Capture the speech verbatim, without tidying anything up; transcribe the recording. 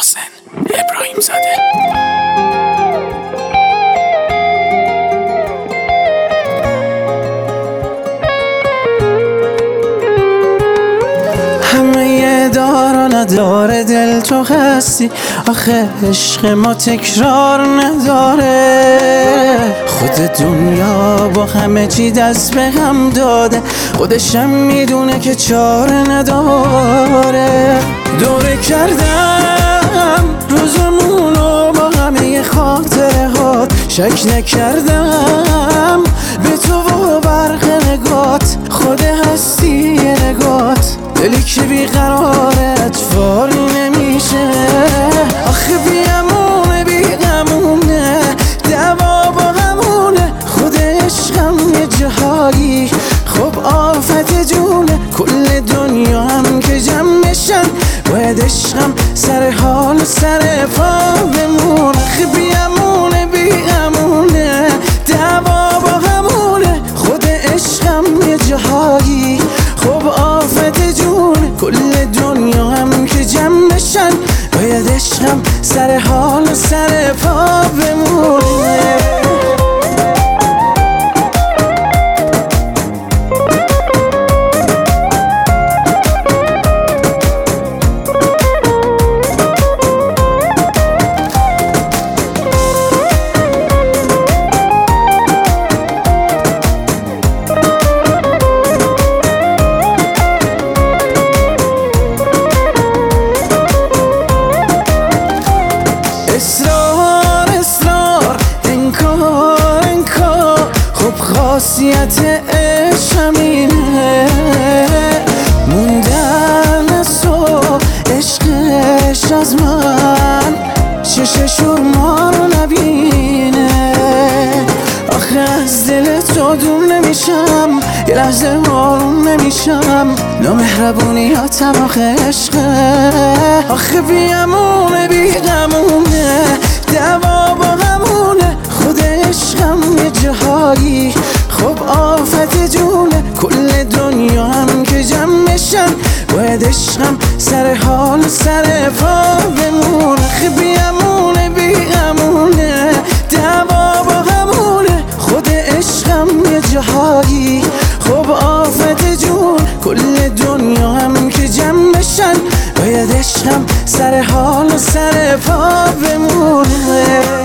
محسن ابراهیم زاده. همه دار و نداره دل تو هستی، آخه عشق ما تکرار نداره. خود دنیا با همه چی دست به هم داده، خودشم میدونه که چاره نداره. دوره کردم روزمونو با همه خاطره هات، شک نکردم به تو و برق نگات، خود هستی نگات. دلی که بیقراره اتفاری نمیشه، آخه بیامونه بیغمونه، دوا با همونه. خود عشقم یه جاهایی خب آفت جونه، کل دنیا هم که جمعشن باید عشقم سر حال و سر پا بمونه. آخه بیامونه بیغمونه، دوا با همونه. خود عشقم یه جاهایی خب آفت جونه، کل دنیا هم که جمعشن باید عشقم سر حال و سر پا بمونه. اصرار اصرار انکار انکار، خب خاصیت عشق همینه. موندن از تو عشقش از من، چششور ما رو نبینه. آخه از دل تو دور نمیشم، یه لحظه آروم نمیشم. نامهربونیاتم آخه عشقه، آخه بیامونه بیغمونه، دوا با همونه. خود عشقم یه جاهایی خب آفت جونه، کل دنیا هم که جمعشن باید عشقم سر حال و سر پا بمونه. آخه بیامونه بیغمونه، دوا با همونه. خود عشقم یه جاهایی خب آفت جون، کل دنیا هم که جمعشن باید عشقم سر حال و سر پا بمونه.